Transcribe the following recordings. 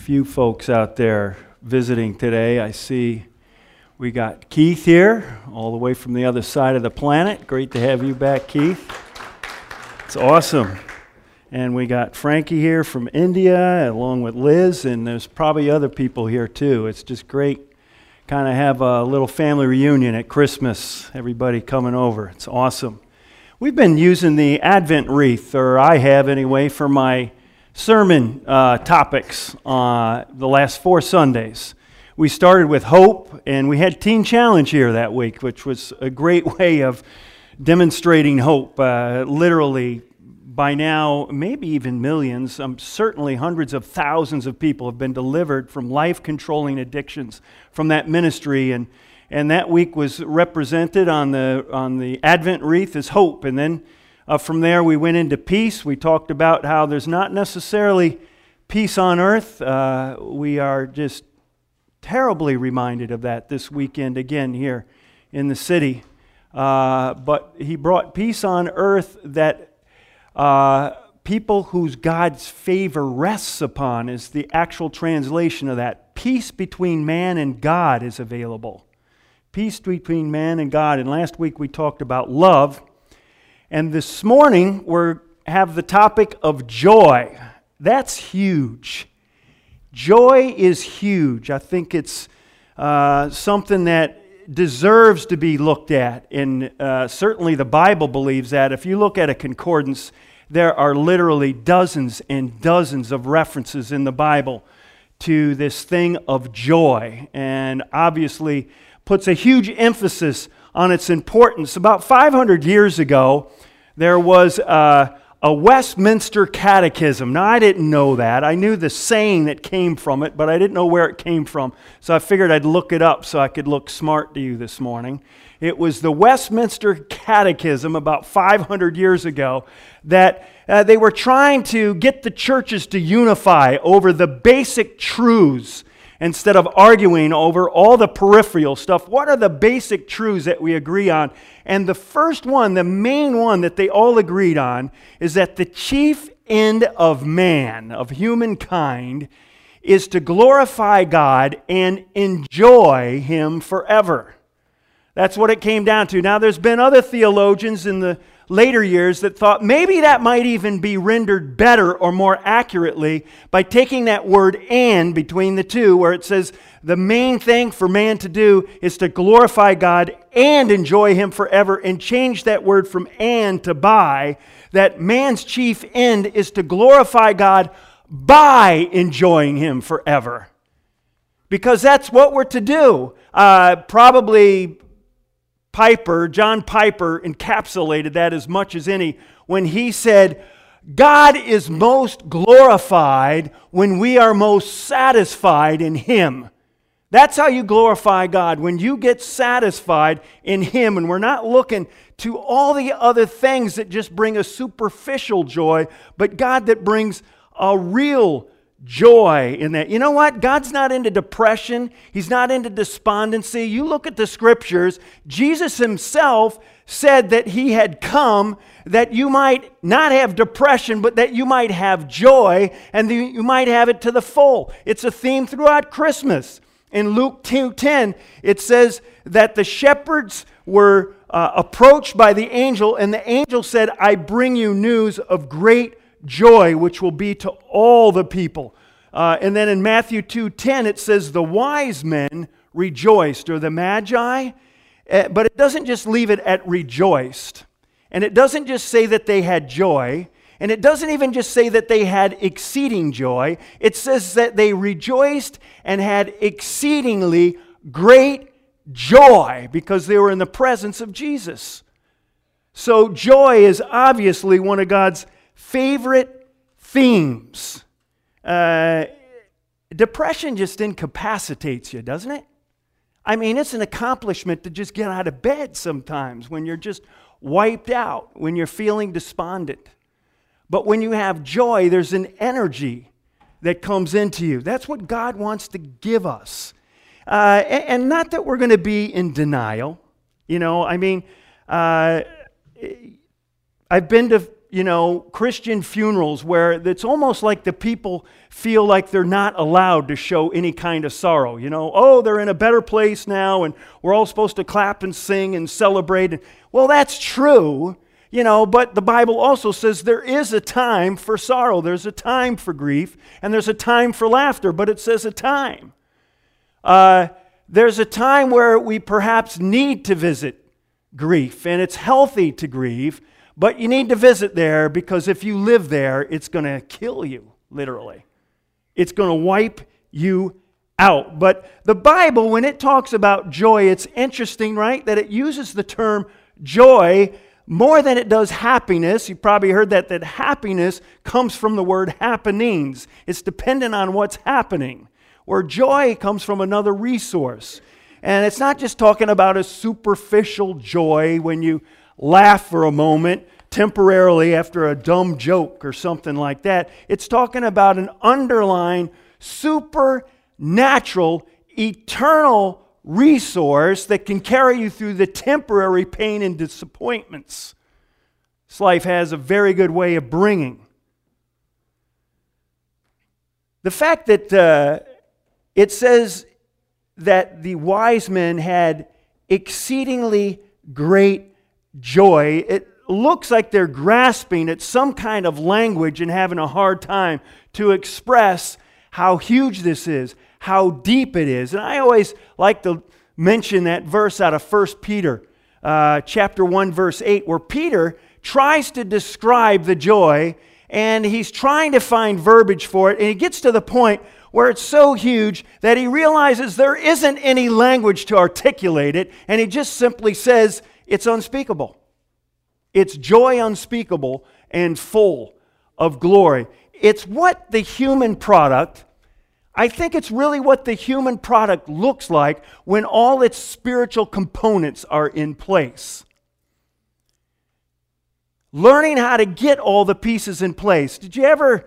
few folks out there visiting today. I see we got Keith here, all the way from the other side of the planet. Great to have you back, Keith. It's awesome. And we got Frankie here from India, along with Liz, and there's probably other people here too. It's just great kind of have a little family reunion at Christmas, everybody coming over. It's awesome. We've been using the Advent wreath, or I have anyway, for my sermon topics the last 4 Sundays. We started with hope, and we had Teen Challenge here that week, which was a great way of demonstrating hope. Literally, by now, maybe even millions, certainly hundreds of thousands of people have been delivered from life-controlling addictions from that ministry, and that week was represented on the Advent wreath as hope. And then from there, we went into peace. We talked about how there's not necessarily peace on earth. We are just terribly reminded of that this weekend again here in the city. But he brought peace on earth that people whose God's favor rests upon is the actual translation of that. Peace between man and God is available. Peace between man and God. And last week we talked about love. And this morning we have the topic of joy. That's huge. Joy is huge. I think it's something that deserves to be looked at. And certainly the Bible believes that. If you look at a concordance, there are literally dozens and dozens of references in the Bible to this thing of joy. And obviously puts a huge emphasis on its importance. About 500 years ago, there was a Westminster Catechism. Now, I didn't know that. I knew the saying that came from it, but I didn't know where it came from. So I figured I'd look it up so I could look smart to you this morning. It was the Westminster Catechism about 500 years ago that they were trying to get the churches to unify over the basic truths instead of arguing over all the peripheral stuff. What are the basic truths that we agree on? And the first one, the main one that they all agreed on, is that the chief end of man, of humankind, is to glorify God and enjoy Him forever. That's what it came down to. Now, there's been other theologians in the later years that thought maybe that might even be rendered better or more accurately by taking that word "and" between the two, where it says the main thing for man to do is to glorify God and enjoy Him forever, and change that word from "and" to "by," that man's chief end is to glorify God by enjoying Him forever. Because that's what we're to do. Probably John Piper encapsulated that as much as any when he said, God is most glorified when we are most satisfied in Him. That's how you glorify God, when you get satisfied in Him, and we're not looking to all the other things that just bring a superficial joy, but God that brings a real joy in that. You know what? God's not into depression. He's not into despondency. You look at the scriptures, Jesus Himself said that He had come that you might not have depression, but that you might have joy, and that you might have it to the full. It's a theme throughout Christmas. In Luke 2:10, it says that the shepherds were approached by the angel, and the angel said, I bring you news of great joy, which will be to all the people. And then in Matthew 2:10, it says the wise men rejoiced, or the magi. But it doesn't just leave it at rejoiced. And it doesn't just say that they had joy. And it doesn't even just say that they had exceeding joy. It says that they rejoiced and had exceedingly great joy because they were in the presence of Jesus. So joy is obviously one of God's favorite themes. Depression just incapacitates you, doesn't it? I mean, it's an accomplishment to just get out of bed sometimes when you're just wiped out, when you're feeling despondent. But when you have joy, there's an energy that comes into you. That's what God wants to give us. And not that we're going to be in denial. You know, I mean, I've been to Christian funerals where it's almost like the people feel like they're not allowed to show any kind of sorrow. Oh, they're in a better place now and we're all supposed to clap and sing and celebrate. Well, that's true, but the Bible also says there is a time for sorrow. There's a time for grief and there's a time for laughter, but it says a time. There's a time where we perhaps need to visit grief, and it's healthy to grieve, but you need to visit there because if you live there, it's going to kill you, literally. It's going to wipe you out. But the Bible, when it talks about joy, it's interesting, right, that it uses the term joy more than it does happiness. You probably heard that happiness comes from the word happenings. It's dependent on what's happening. Where joy comes from another resource. And it's not just talking about a superficial joy when you laugh for a moment temporarily after a dumb joke or something like that. It's talking about an underlying, supernatural, eternal resource that can carry you through the temporary pain and disappointments this life has a very good way of bringing. The fact that it says that the wise men had exceedingly great joy. It looks like they're grasping at some kind of language and having a hard time to express how huge this is, how deep it is. And I always like to mention that verse out of 1 Peter chapter 1, verse 8, where Peter tries to describe the joy, and he's trying to find verbiage for it, and he gets to the point where it's so huge that he realizes there isn't any language to articulate it, and he just simply says, it's unspeakable. It's joy unspeakable and full of glory. It's what the human product, I think it's really what the human product looks like when all its spiritual components are in place. Learning how to get all the pieces in place. Did you ever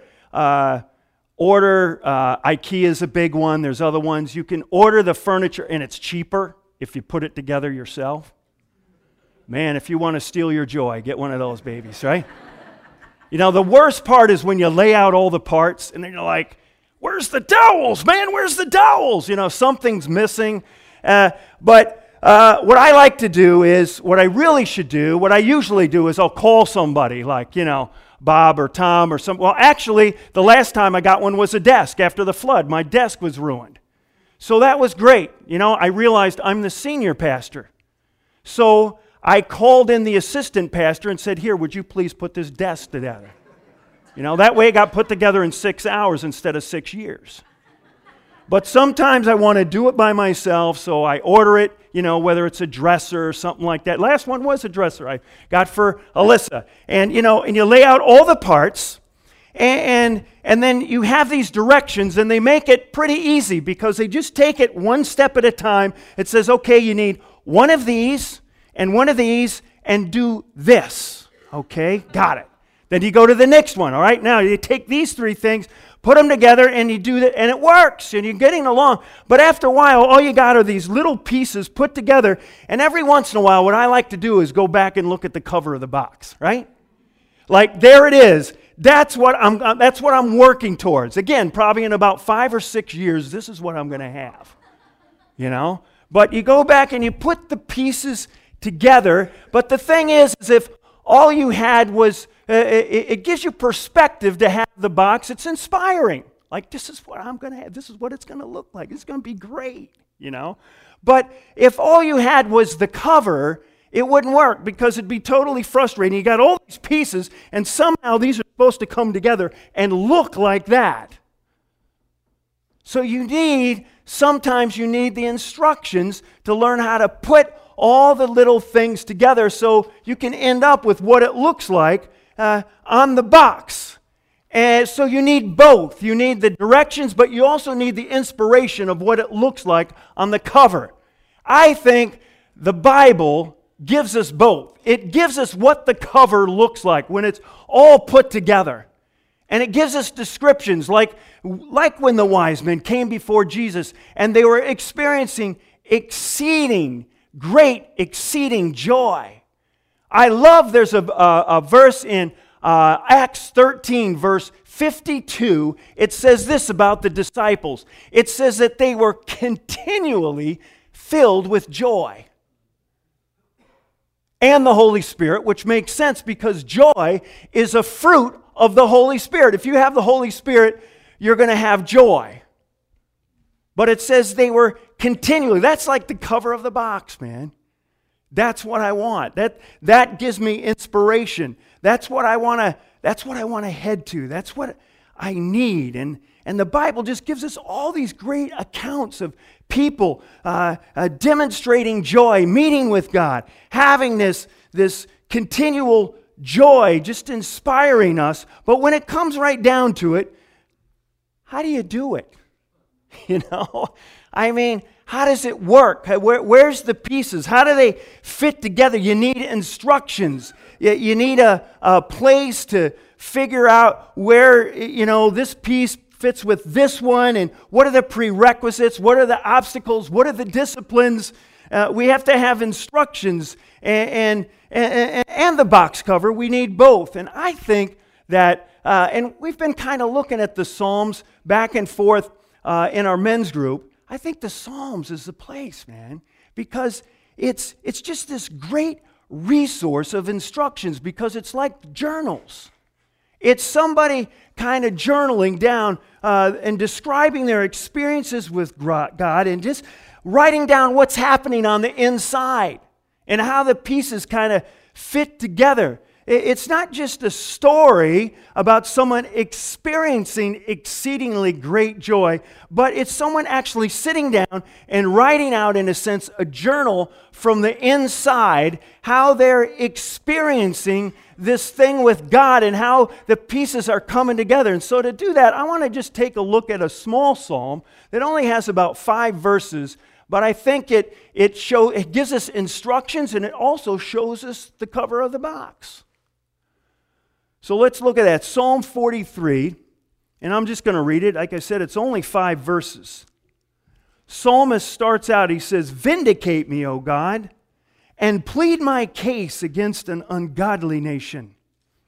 order, IKEA is a big one, there's other ones. You can order the furniture and it's cheaper if you put it together yourself. Man, if you want to steal your joy, get one of those babies, right? The worst part is when you lay out all the parts and then you're like, where's the dowels, man? Where's the dowels? Something's missing. But what I like to do is, what I really should do, what I usually do is I'll call somebody like, Bob or Tom or some. Well, actually, the last time I got one was a desk after the flood. My desk was ruined. So that was great. I realized I'm the senior pastor. So I called in the assistant pastor and said, here, would you please put this desk together? That way it got put together in 6 hours instead of 6 years. But sometimes I want to do it by myself, so I order it, whether it's a dresser or something like that. Last one was a dresser I got for Alyssa. And, and you lay out all the parts, and then you have these directions, and they make it pretty easy because they just take it one step at a time. It says, okay, you need one of these, and do this. Okay, got it. Then you go to the next one, all right? Now you take these three things, put them together, and you do that, and it works, and you're getting along. But after a while, all you got are these little pieces put together, and every once in a while, what I like to do is go back and look at the cover of the box, right? Like, there it is. That's what I'm working towards. Again, probably in about 5 or 6 years, this is what I'm going to have, But you go back and you put the pieces together, but the thing is if all you had was, it gives you perspective to have the box. It's inspiring. Like, this is what I'm going to have. This is what it's going to look like. It's going to be great, But if all you had was the cover, it wouldn't work because it'd be totally frustrating. You got all these pieces, and somehow these are supposed to come together and look like that. So sometimes you need the instructions to learn how to put all the little things together so you can end up with what it looks like on the box. And so you need both. You need the directions, but you also need the inspiration of what it looks like on the cover. I think the Bible gives us both. It gives us what the cover looks like when it's all put together. And it gives us descriptions like when the wise men came before Jesus and they were experiencing exceeding joy. I love, there's a verse in Acts 13, verse 52, it says this about the disciples. It says that they were continually filled with joy and the Holy Spirit, which makes sense because joy is a fruit of the Holy Spirit. If you have the Holy Spirit, you're going to have joy. But it says they were continually. That's like the cover of the box, man. That's what I want. That gives me inspiration. That's what I want to head to. That's what I need. And the Bible just gives us all these great accounts of people demonstrating joy, meeting with God, having this continual joy, just inspiring us. But when it comes right down to it, how do you do it? You know? I mean, how does it work? Where's the pieces? How do they fit together? You need instructions. You need a place to figure out where, this piece fits with this one, and what are the prerequisites? What are the obstacles? What are the disciplines? We have to have instructions and the box cover. We need both. And I think that, and we've been kind of looking at the Psalms back and forth in our men's group. I think the Psalms is the place, man, because it's just this great resource of instructions, because it's like journals. It's somebody kind of journaling down and describing their experiences with God and just writing down what's happening on the inside and how the pieces kind of fit together. It's not just a story about someone experiencing exceedingly great joy, but it's someone actually sitting down and writing out, in a sense, a journal from the inside, how they're experiencing this thing with God and how the pieces are coming together. And so to do that, I want to just take a look at a small psalm that only has about 5 verses, but I think it gives us instructions, and it also shows us the cover of the box. So let's look at that. Psalm 43, and I'm just going to read it. Like I said, it's only 5 verses. Psalmist starts out, he says, "Vindicate me, O God, and plead my case against an ungodly nation.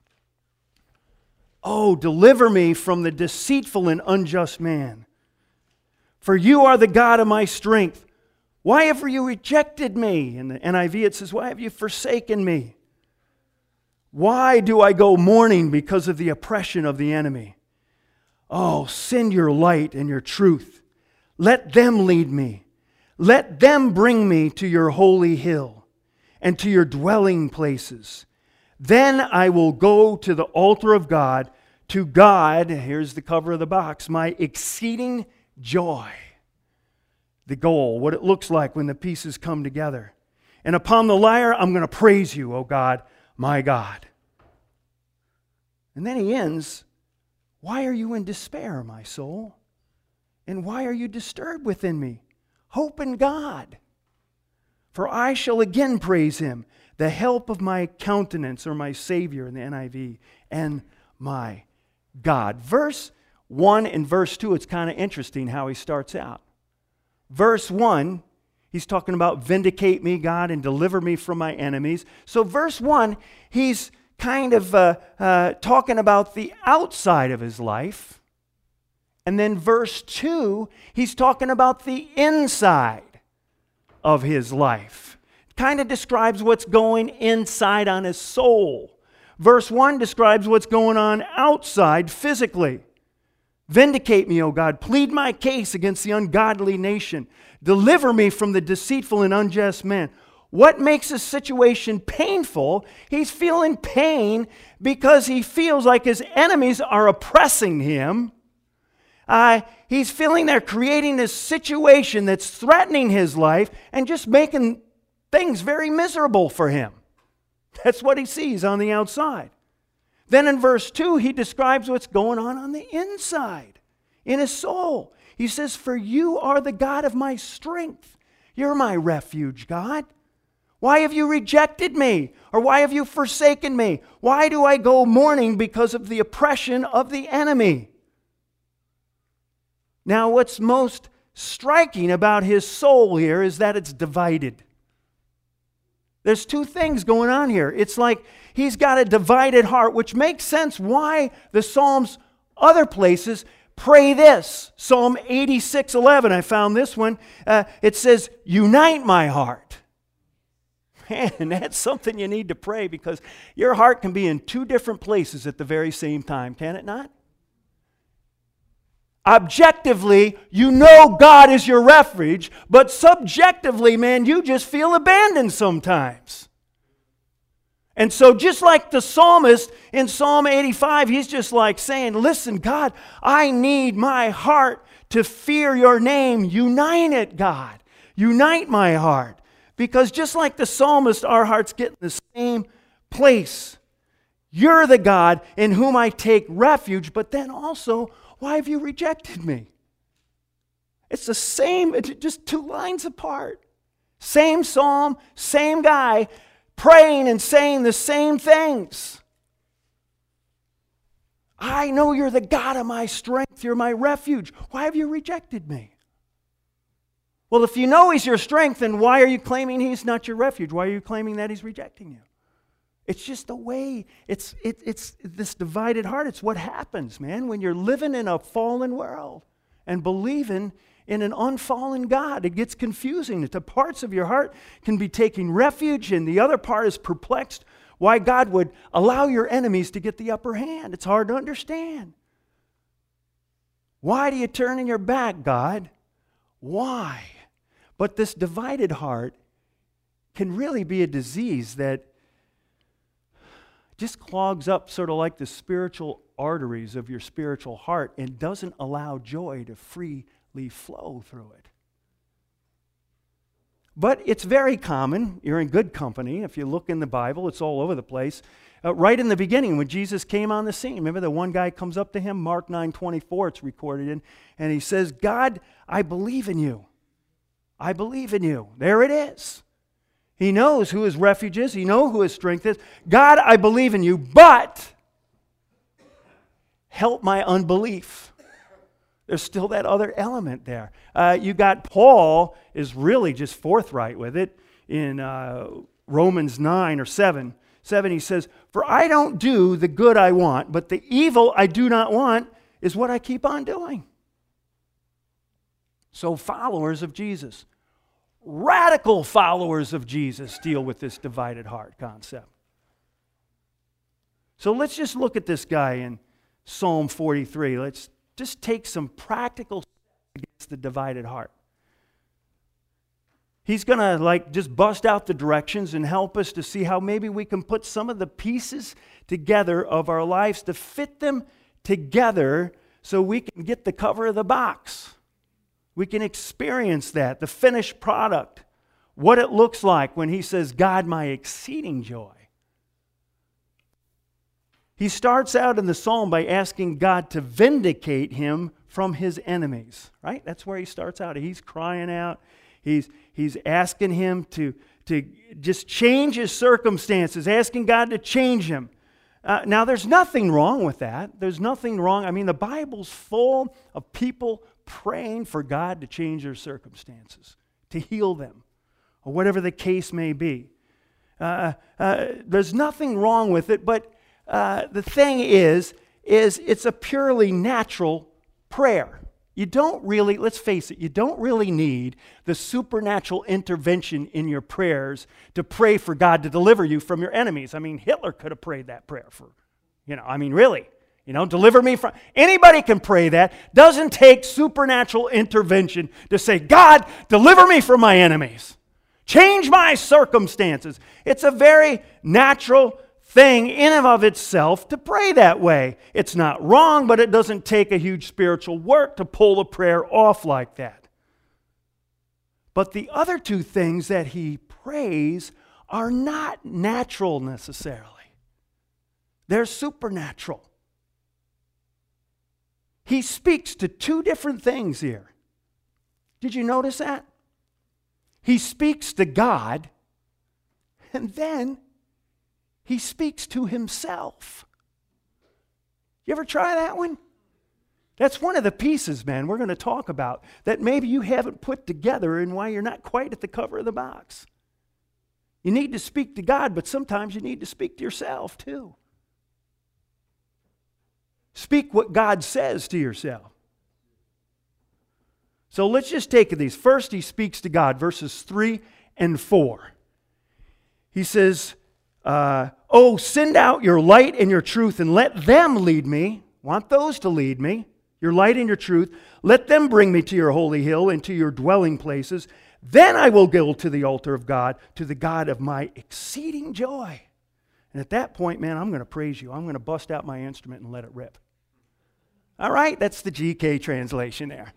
Oh, deliver me from the deceitful and unjust man. For you are the God of my strength. Why have you rejected me?" In the NIV it says, "Why have you forsaken me? Why do I go mourning because of the oppression of the enemy? Oh, send your light and your truth. Let them lead me. Let them bring me to your holy hill and to your dwelling places. Then I will go to the altar of God, to God," here's the cover of the box, "my exceeding joy." The goal, what it looks like when the pieces come together. "And upon the lyre, I'm going to praise you, O God, my God." And then he ends, "Why are you in despair, my soul? And why are you disturbed within me? Hope in God. For I shall again praise him, the help of my countenance," or my Savior in the NIV, "and my God." Verse 1 and verse 2, it's kind of interesting how he starts out. Verse 1, he's talking about "Vindicate me, God, and deliver me from my enemies." So verse 1, he's kind of talking about the outside of his life. And then verse 2, he's talking about the inside of his life. It kind of describes what's going inside on his soul. Verse 1 describes what's going on outside physically. "Vindicate me, O God. Plead my case against the ungodly nation. Deliver me from the deceitful and unjust man." What makes a situation painful? He's feeling pain because he feels like his enemies are oppressing him. He's feeling they're creating this situation that's threatening his life and just making things very miserable for him. That's what he sees on the outside. Then in verse 2, he describes what's going on the inside, in his soul. He says, "For you are the God of my strength. You're my refuge, God. Why have you rejected me? Or why have you forsaken me? Why do I go mourning because of the oppression of the enemy?" Now, what's most striking about his soul here is that it's divided. There's two things going on here. It's like he's got a divided heart, which makes sense why the Psalms, other places, pray this. Psalm 86:11, I found this one. It says, unite my heart. Man, that's something you need to pray, because your heart can be in two different places at the very same time, can it not? Objectively, you know God is your refuge, but subjectively, man, you just feel abandoned sometimes. And so just like the psalmist in Psalm 85, he's just like saying, listen, God, I need my heart to fear your name. Unite it, God. Unite my heart. Because just like the psalmist, our hearts get in the same place. You're the God in whom I take refuge, but then also, why have you rejected me? It's the same, it's just two lines apart. Same psalm, same guy, praying and saying the same things. I know you're the God of my strength. You're my refuge. Why have you rejected me? Well, if you know he's your strength, then why are you claiming he's not your refuge? Why are you claiming that he's rejecting you? It's just the way, it's this divided heart. It's what happens, man, when you're living in a fallen world and believing in an unfallen God. It gets confusing. The parts of your heart can be taking refuge, and the other part is perplexed why God would allow your enemies to get the upper hand. It's hard to understand. Why do you turn in your back, God? Why? But this divided heart can really be a disease that just clogs up sort of like the spiritual arteries of your spiritual heart and doesn't allow joy to freely flow through it. But it's very common. You're in good company. If you look in the Bible, it's all over the place. Right in the beginning, when Jesus came on the scene, remember the one guy comes up to him, Mark 9:24, it's recorded in, and he says, God, I believe in you. I believe in you. There it is. He knows who his refuge is. He knows who his strength is. God, I believe in you, but help my unbelief. There's still that other element there. You got Paul is really just forthright with it in Romans 9 or 7. 7, he says, for I don't do the good I want, but the evil I do not want is what I keep on doing. So followers of Jesus, radical followers of Jesus, deal with this divided heart concept. So let's just look at this guy in Psalm 43. Let's just take some practical steps against the divided heart. He's going to just bust out the directions and help us to see how maybe we can put some of the pieces together of our lives to fit them together so we can get the cover of the box. We can experience that, the finished product, what it looks like when he says, God, my exceeding joy. He starts out in the psalm by asking God to vindicate him from his enemies, right? That's where he starts out. He's crying out. He's asking him to just change his circumstances, asking God to change him. Now, there's nothing wrong with that. There's nothing wrong. I mean, the Bible's full of people praying for God to change their circumstances, to heal them, or whatever the case may be. There's nothing wrong with it, but the thing is it's a purely natural prayer. You don't really, let's face it, you don't really need the supernatural intervention in your prayers to pray for God to deliver you from your enemies. I mean, Hitler could have prayed that prayer for, really. Deliver me from... Anybody can pray that. Doesn't take supernatural intervention to say, God, deliver me from my enemies. Change my circumstances. It's a very natural thing in and of itself to pray that way. It's not wrong, but it doesn't take a huge spiritual work to pull a prayer off like that. But the other two things that he prays are not natural necessarily. They're supernatural. He speaks to two different things here. Did you notice that? He speaks to God, and then he speaks to himself. You ever try that one? That's one of the pieces, man, we're going to talk about that maybe you haven't put together and why you're not quite at the cover of the box. You need to speak to God, but sometimes you need to speak to yourself too. Speak what God says to yourself. So let's just take these. First, he speaks to God, verses 3 and 4. He says, "Oh, send out your light and your truth and let them lead me." Want those to lead me. Your light and your truth. Let them bring me to your holy hill and to your dwelling places. Then I will go to the altar of God, to the God of my exceeding joy. And at that point, man, I'm going to praise you. I'm going to bust out my instrument and let it rip. All right? That's the GK translation there.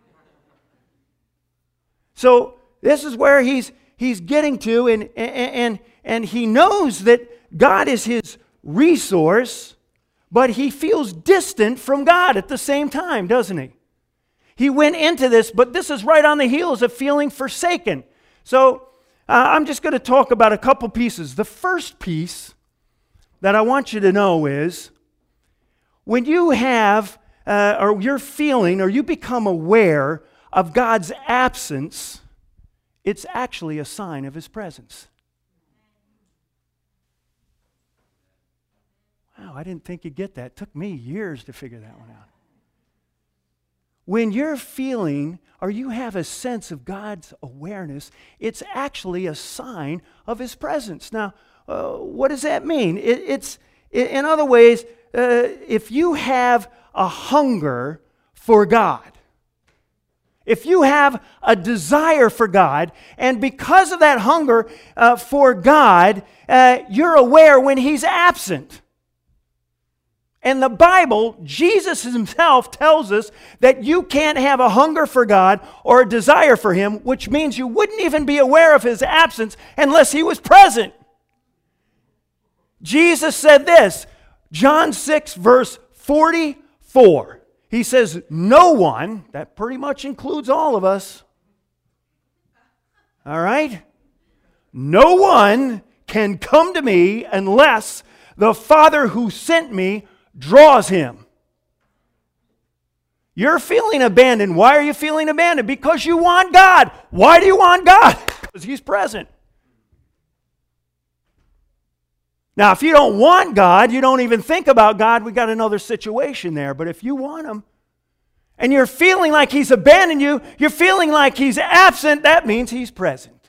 So this is where he's getting to, and he knows that God is his resource, but he feels distant from God at the same time, doesn't he? He went into this, but this is right on the heels of feeling forsaken. So I'm just going to talk about a couple pieces. The first piece that I want you to know is when you have, or you're feeling, or you become aware of God's absence, it's actually a sign of his presence. Wow, I didn't think you'd get that. It took me years to figure that one out. When you're feeling or you have a sense of God's awareness, it's actually a sign of his presence. Now, what does that mean? In other ways, if you have a hunger for God, if you have a desire for God, and because of that hunger for God, you're aware when he's absent. And the Bible, Jesus himself tells us that you can't have a hunger for God or a desire for him, which means you wouldn't even be aware of his absence unless he was present. Jesus said this, John 6, verse 44. He says, "No one," that pretty much includes all of us, all right? "No one can come to me unless the Father who sent me draws him." You're feeling abandoned. Why are you feeling abandoned? Because you want God. Why do you want God? Because he's present. Now, if you don't want God, you don't even think about God, we got another situation there. But if you want him, and you're feeling like he's abandoned you, you're feeling like he's absent, that means he's present.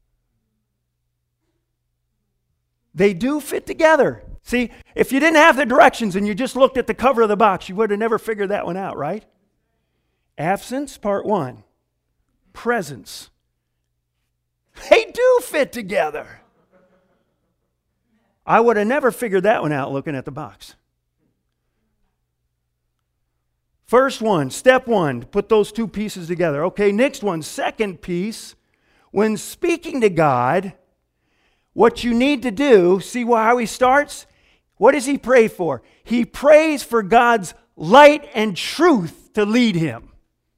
They do fit together. See, if you didn't have the directions and you just looked at the cover of the box, you would have never figured that one out, right? Absence, part one. Presence. They do fit together. I would have never figured that one out looking at the box. First one, step one, put those two pieces together. Okay, next one, second piece. When speaking to God, what you need to do, see how he starts? What does he pray for? He prays for God's light and truth to lead him.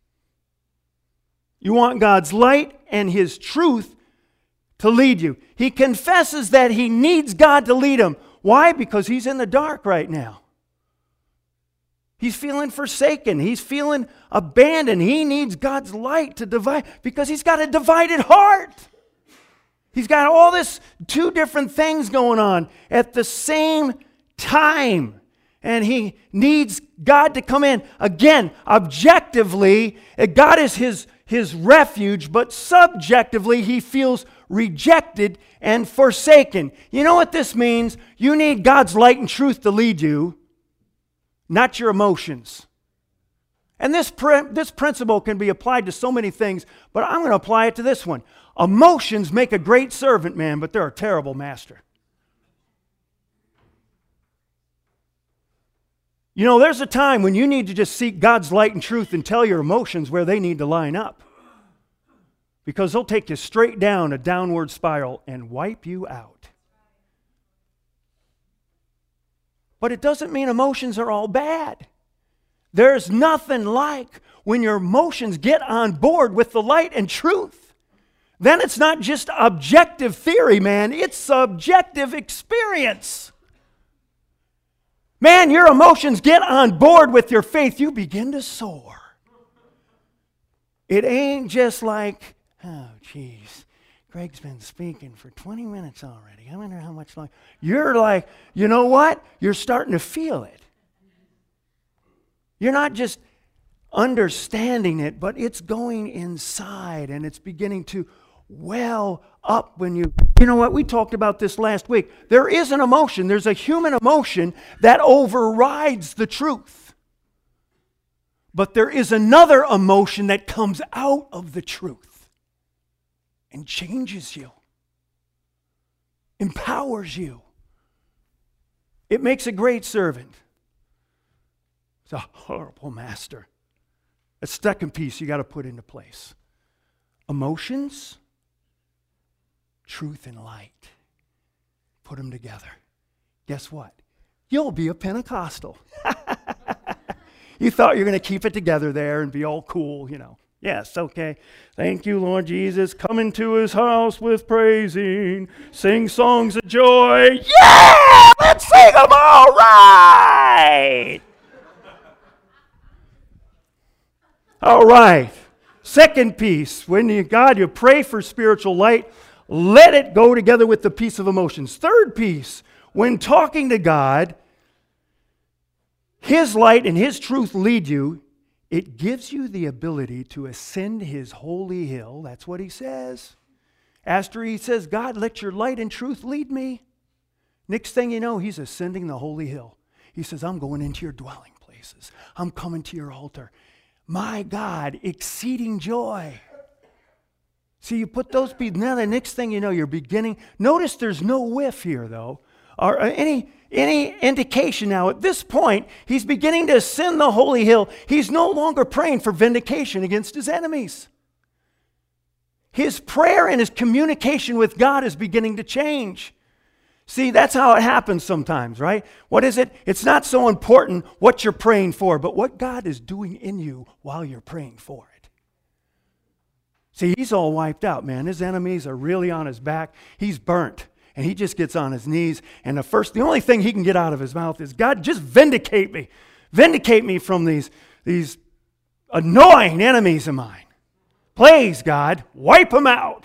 You want God's light and his truth to lead you. He confesses that he needs God to lead him. Why? Because he's in the dark right now. He's feeling forsaken. He's feeling abandoned. He needs God's light to divide because he's got a divided heart. He's got all this two different things going on at the same time. And he needs God to come in. Again, objectively, God is his refuge, but subjectively, he feels rejected and forsaken. You know what this means? You need God's light and truth to lead you, not your emotions. And this principle can be applied to so many things, but I'm going to apply it to this one. Emotions make a great servant, man, but they're a terrible master. You know, there's a time when you need to just seek God's light and truth and tell your emotions where they need to line up. Because they'll take you straight down a downward spiral and wipe you out. But it doesn't mean emotions are all bad. There's nothing like when your emotions get on board with the light and truth. Then it's not just objective theory, man. It's subjective experience. Man, your emotions get on board with your faith. You begin to soar. It ain't just like, oh, geez, Greg's been speaking for 20 minutes already. I wonder how much longer. You're like, you know what? You're starting to feel it. You're not just understanding it, but it's going inside and it's beginning to well up when you know what? We talked about this last week. There is an emotion. There's a human emotion that overrides the truth. But there is another emotion that comes out of the truth and changes you, empowers you. It makes a great servant. It's a horrible master. A second piece you got to put into place. Emotions, truth, and light. Put them together. Guess what? You'll be a Pentecostal. You thought you were going to keep it together there and be all cool, you know. Yes, okay. Thank you, Lord Jesus. Come into his house with praising. Sing songs of joy. Yeah! Let's sing them all right! All right. Second piece, when you pray for spiritual light, let it go together with the piece of emotions. Third piece, when talking to God, his light and his truth lead you. It gives you the ability to ascend his holy hill. That's what he says. After he says, God, let your light and truth lead me. Next thing you know, he's ascending the holy hill. He says, I'm going into your dwelling places. I'm coming to your altar. My God, exceeding joy. See, you put those pieces. Now the next thing you know, you're beginning. Notice there's no whiff here, though, or any indication now. At this point, he's beginning to ascend the holy hill. He's no longer praying for vindication against his enemies. His prayer and his communication with God is beginning to change. See, that's how it happens sometimes, right? What is it? It's not so important what you're praying for, but what God is doing in you while you're praying for it. See, he's all wiped out, man. His enemies are really on his back. He's burnt. And he just gets on his knees. And the only thing he can get out of his mouth is, God, just vindicate me. Vindicate me from these annoying enemies of mine. Please, God, wipe them out.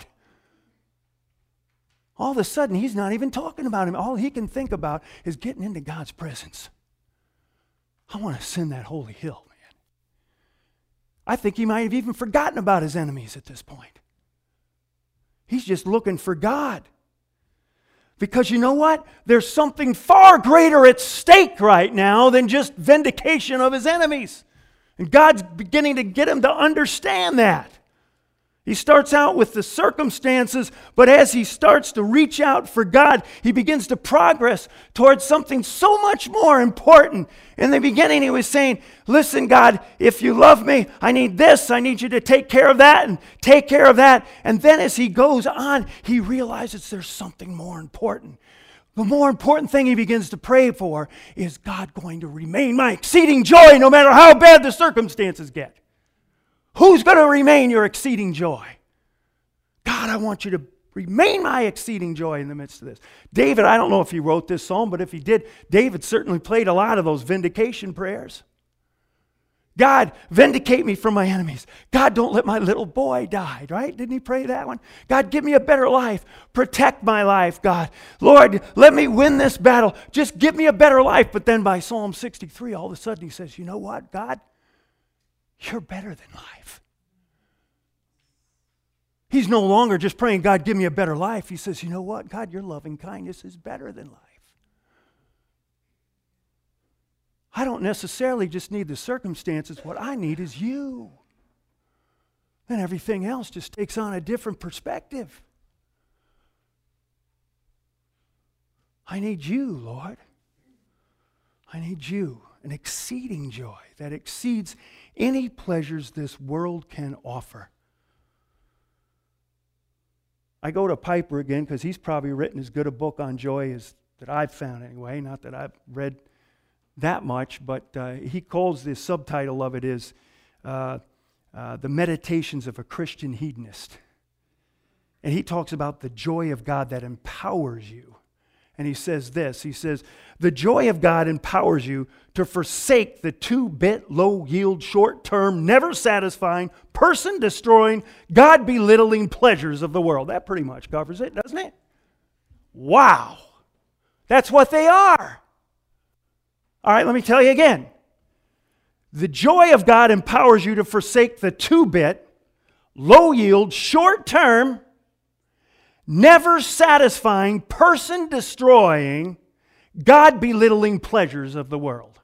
All of a sudden, he's not even talking about him. All he can think about is getting into God's presence. I want to ascend that holy hill, man. I think he might have even forgotten about his enemies at this point. He's just looking for God. Because you know what? There's something far greater at stake right now than just vindication of his enemies. And God's beginning to get him to understand that. He starts out with the circumstances, but as he starts to reach out for God, he begins to progress towards something so much more important. In the beginning, he was saying, listen, God, if you love me, I need this. I need you to take care of that and take care of that. And then as he goes on, he realizes there's something more important. The more important thing he begins to pray for is God going to remain my exceeding joy no matter how bad the circumstances get. Who's going to remain your exceeding joy? God, I want you to remain my exceeding joy in the midst of this. David, I don't know if he wrote this psalm, but if he did, David certainly played a lot of those vindication prayers. God, vindicate me from my enemies. God, don't let my little boy die, right? Didn't he pray that one? God, give me a better life. Protect my life, God. Lord, let me win this battle. Just give me a better life. But then by Psalm 63, all of a sudden he says, you know what, God? You're better than life. He's no longer just praying, God, give me a better life. He says, you know what, God, your loving kindness is better than life. I don't necessarily just need the circumstances. What I need is you. Then everything else just takes on a different perspective. I need you, Lord. I need you. An exceeding joy that exceeds any pleasures this world can offer. I go to Piper again because he's probably written as good a book on joy as that I've found anyway. Not that I've read that much, but he calls the subtitle of it is The Meditations of a Christian Hedonist. And he talks about the joy of God that empowers you And he says this, he says, the joy of God empowers you to forsake the two-bit, low-yield, short-term, never-satisfying, person-destroying, God-belittling pleasures of the world. That pretty much covers it, doesn't it? Wow. That's what they are. All right, let me tell you again. The joy of God empowers you to forsake the two-bit, low-yield, short-term, never-satisfying, person-destroying, God-belittling pleasures of the world.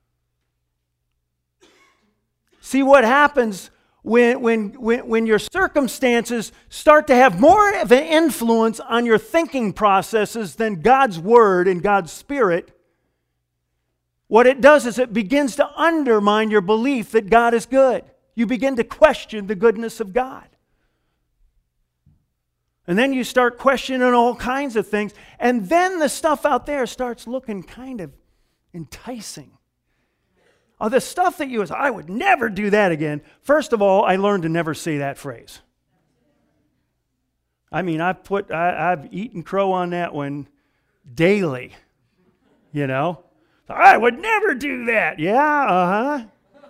See what happens when your circumstances start to have more of an influence on your thinking processes than God's Word and God's Spirit. What it does is it begins to undermine your belief that God is good. You begin to question the goodness of God. And then you start questioning all kinds of things. And then the stuff out there starts looking kind of enticing. Oh, the stuff that you say, I would never do that again. First of all, I learned to never say that phrase. I mean, I've eaten crow on that one daily. You know? I would never do that. Yeah, uh-huh.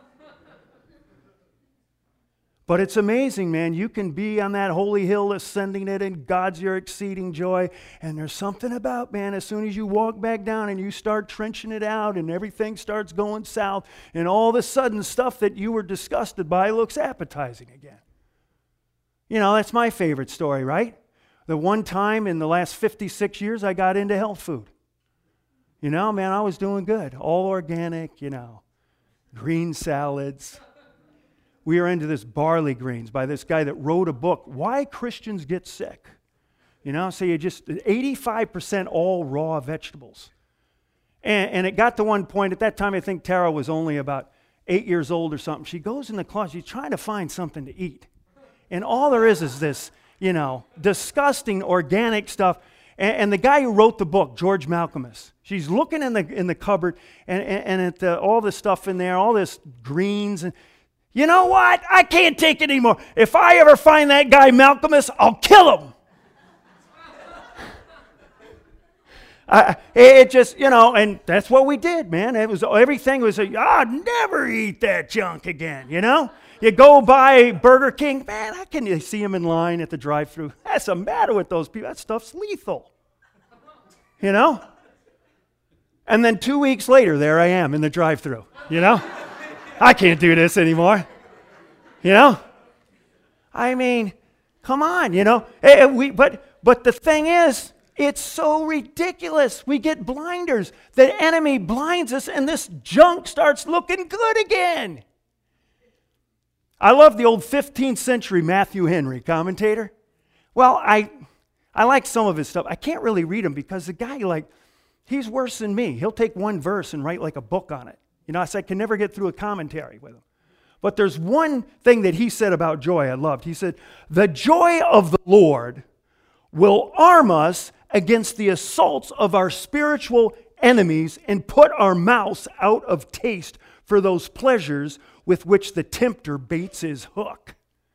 But it's amazing, man. You can be on that holy hill ascending it, and God's your exceeding joy. And there's something about, man, as soon as you walk back down and you start trenching it out and everything starts going south, and all of a sudden stuff that you were disgusted by looks appetizing again. You know, that's my favorite story, right? The one time in the last 56 years I got into health food. You know, man, I was doing good. All organic, you know, green salads. We are into this barley greens by this guy that wrote a book, Why Christians Get Sick. You know, so you just, 85% all raw vegetables. And it got to one point, at that time I think Tara was only about 8 years old or something. She goes in the closet, she's trying to find something to eat. And all there is this, you know, disgusting organic stuff. And the guy who wrote the book, George Malcolmus, she's looking in the cupboard and at all the stuff in there, all this greens. And you know what? I can't take it anymore. If I ever find that guy Malcolmus, I'll kill him. It just, you know, and that's what we did, man. It was everything was, I'd never eat that junk again, you know? You go by Burger King, man, how can you see them in line at the drive-thru? That's the matter with those people. That stuff's lethal, you know? And then 2 weeks later, there I am in the drive-thru, you know? I can't do this anymore, you know? I mean, come on, you know? But the thing is, it's so ridiculous. We get blinders. The enemy blinds us, and this junk starts looking good again. I love the old 15th century Matthew Henry commentator. Well, I like some of his stuff. I can't really read him because the guy, he's worse than me. He'll take one verse and write like a book on it. You know, I can never get through a commentary with him. But there's one thing that he said about joy I loved. He said, the joy of the Lord will arm us against the assaults of our spiritual enemies and put our mouths out of taste for those pleasures with which the tempter baits his hook.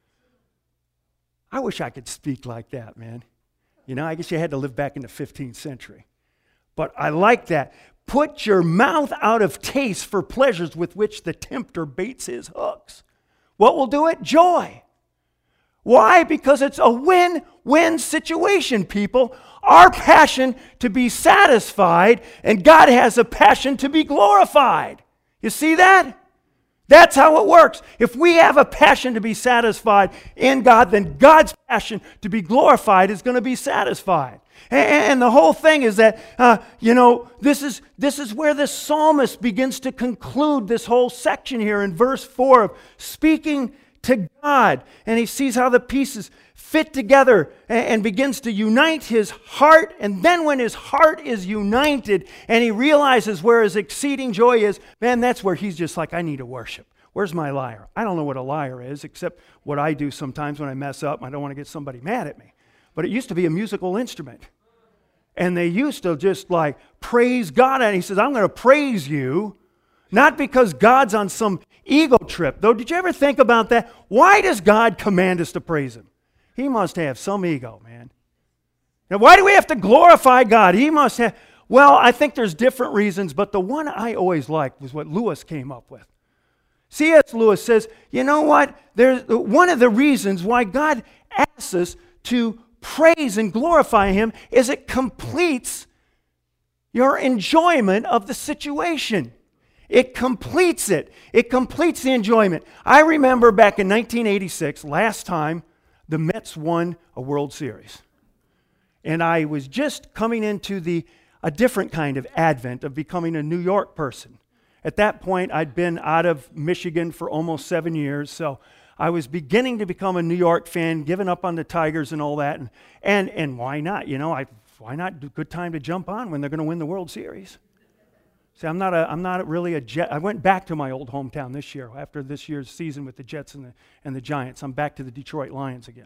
I wish I could speak like that, man. You know, I guess you had to live back in the 15th century. But I like that. Put your mouth out of taste for pleasures with which the tempter baits his hooks. What will do it? Joy. Why? Because it's a win-win situation, people. Our passion to be satisfied, and God has a passion to be glorified. You see that? That's how it works. If we have a passion to be satisfied in God, then God's passion to be glorified is going to be satisfied. And the whole thing is that, this is where the psalmist begins to conclude this whole section here in verse 4 of speaking to God. And he sees how the pieces fit together and begins to unite his heart. And then when his heart is united and he realizes where his exceeding joy is, man, that's where he's just like, I need to worship. Where's my lyre? I don't know what a lyre is, except what I do sometimes when I mess up. I don't want to get somebody mad at me. But it used to be a musical instrument. And they used to just praise God. And he says, I'm going to praise you, not because God's on some ego trip. Though, did you ever think about that? Why does God command us to praise him? He must have some ego, man. Now, why do we have to glorify God? He must have... Well, I think there's different reasons, but the one I always liked was what Lewis came up with. C.S. Lewis says, you know what? There's one of the reasons why God asks us to praise and glorify Him is it completes your enjoyment of the situation. It completes it. It completes the enjoyment. I remember back in 1986, last time the Mets won a World Series. And I was just coming into a different kind of advent of becoming a New York person. At that point, I'd been out of Michigan for almost 7 years, so I was beginning to become a New York fan, giving up on the Tigers and all that. And why not? You know, why not? A good time to jump on when they're going to win the World Series. See, I'm not really a Jet. I went back to my old hometown this year after this year's season with the Jets and the Giants. I'm back to the Detroit Lions again.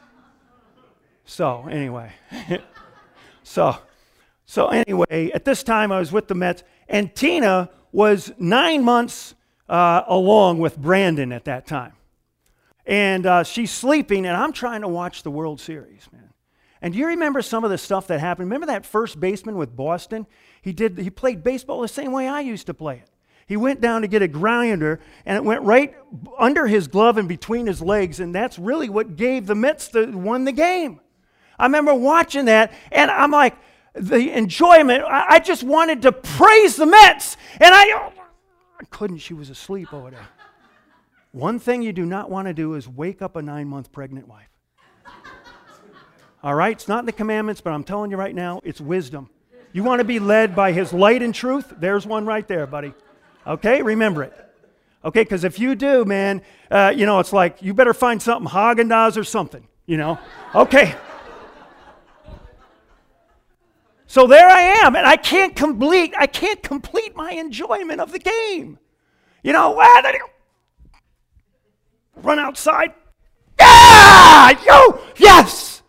So anyway, so anyway, at this time I was with the Mets, and Tina was 9 months along with Brandon at that time. And she's sleeping, and I'm trying to watch the World Series, man. And do you remember some of the stuff that happened? Remember that first baseman with Boston? He played baseball the same way I used to play it. He went down to get a grounder, and it went right under his glove and between his legs, and that's really what gave the Mets won the game. I remember watching that, and I'm like, the enjoyment, I just wanted to praise the Mets, and I couldn't. She was asleep over there. One thing you do not want to do is wake up a 9-month pregnant wife. All right? It's not in the commandments, but I'm telling you right now, it's wisdom. You want to be led by His light and truth? There's one right there, buddy. Okay? Remember it. Okay? Because if you do, man, it's like you better find something, Haagen-Dazs or something, Okay. So there I am, and I can't complete my enjoyment of the game. Run outside. Yes!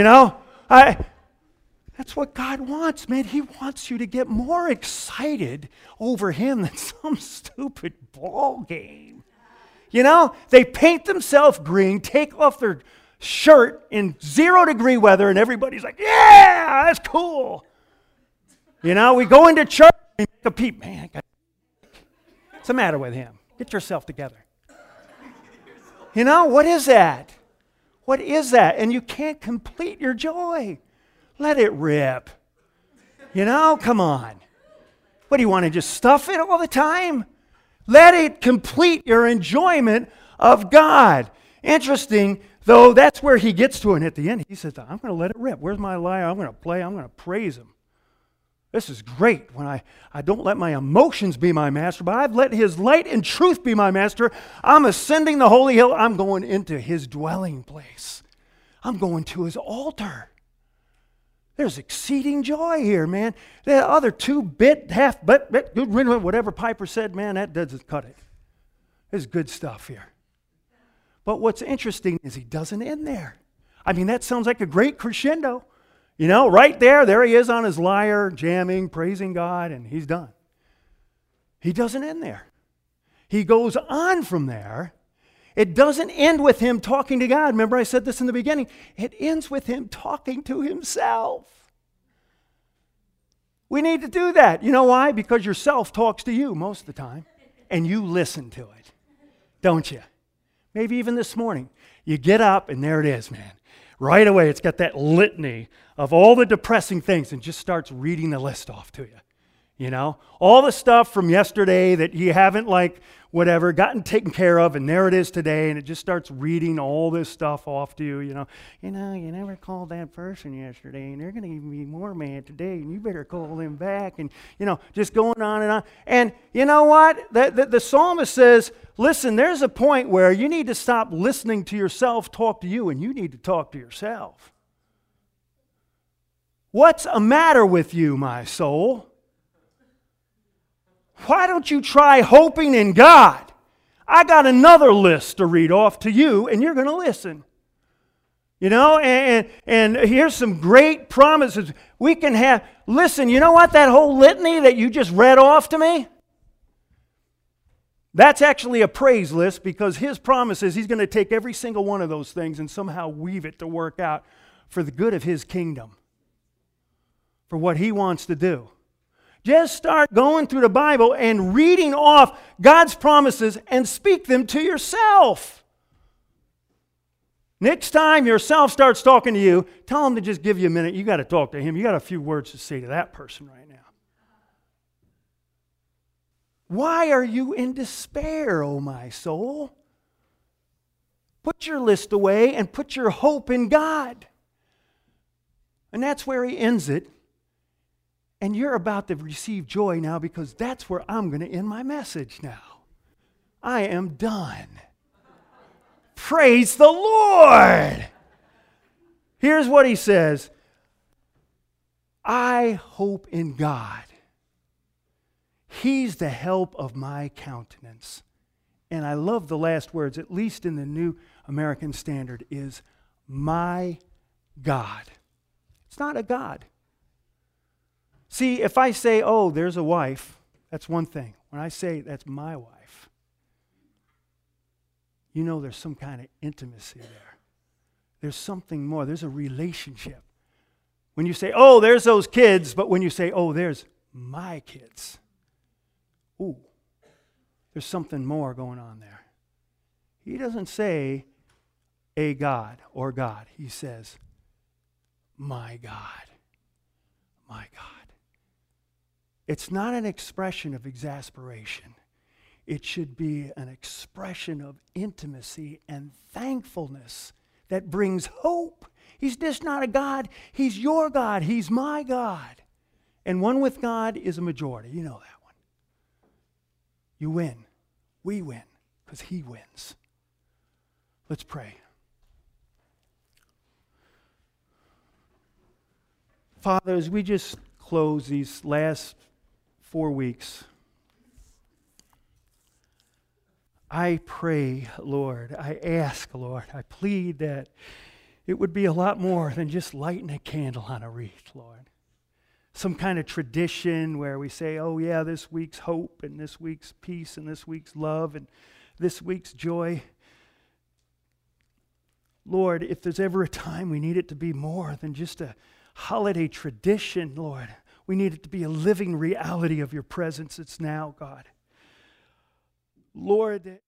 That's what God wants, man. He wants you to get more excited over Him than some stupid ball game. They paint themselves green, take off their shirt in 0-degree weather, and everybody's like, yeah, that's cool. We go into church and make a peep. Man, what's the matter with him? Get yourself together. What is that? What is that? And you can't complete your joy. Let it rip. Come on. What, do you want to just stuff it all the time? Let it complete your enjoyment of God. Interesting, though, that's where he gets to it at the end. He says, I'm going to let it rip. Where's my lyre? I'm going to play. I'm going to praise Him. This is great when I don't let my emotions be my master, but I've let His light and truth be my master. I'm ascending the holy hill. I'm going into His dwelling place. I'm going to His altar. There's exceeding joy here, man. The other 2-bit, half-bit, whatever Piper said, man, that doesn't cut it. There's good stuff here. But what's interesting is he doesn't end there. I mean, that sounds like a great crescendo. Right there he is on his lyre, jamming, praising God, and he's done. He doesn't end there. He goes on from there. It doesn't end with him talking to God. Remember I said this in the beginning. It ends with him talking to himself. We need to do that. You know why? Because yourself talks to you most of the time, and you listen to it, don't you? Maybe even this morning. You get up, and there it is, man. Right away, it's got that litany of all the depressing things and just starts reading the list off to you. All the stuff from yesterday that you haven't, gotten taken care of, and there it is today, and it just starts reading all this stuff off to you. You never called that person yesterday, and they're going to be more mad today, and you better call them back, and, just going on and on. And you know what? The psalmist says, listen, there's a point where you need to stop listening to yourself talk to you, and you need to talk to yourself. What's the matter with you, my soul? Why don't you try hoping in God? I got another list to read off to you, and you're going to listen. And here's some great promises we can have. Listen, you know what? That whole litany that you just read off to me? That's actually a praise list, because His promise is He's going to take every single one of those things and somehow weave it to work out for the good of His kingdom, for what He wants to do. Just start going through the Bible and reading off God's promises and speak them to yourself. Next time yourself starts talking to you, tell him to just give you a minute. You got to talk to him. You got a few words to say to that person right now. Why are you in despair, O my soul? Put your list away and put your hope in God. And that's where he ends it. And you're about to receive joy now, because that's where I'm going to end my message now. I am done. Praise the Lord. Here's what he says. I hope in God. He's the help of my countenance. And I love the last words, at least in the New American Standard, is my God. It's not a God. See, if I say, oh, there's a wife, that's one thing. When I say that's my wife, you know there's some kind of intimacy there. There's something more. There's a relationship. When you say, oh, there's those kids, but when you say, oh, there's my kids, ooh, there's something more going on there. He doesn't say a God or God. He says, my God, my God. It's not an expression of exasperation. It should be an expression of intimacy and thankfulness that brings hope. He's just not a God. He's your God. He's my God. And one with God is a majority. You know that one. You win. We win because he wins. Let's pray. Father, as we just close these last 4 weeks, I pray, Lord, I ask, Lord, I plead that it would be a lot more than just lighting a candle on a wreath, Lord. Some kind of tradition where we say, oh yeah, this week's hope and this week's peace and this week's love and this week's joy. Lord, if there's ever a time we need it to be more than just a holiday tradition, Lord, we need it to be a living reality of your presence. It's now, God. Lord,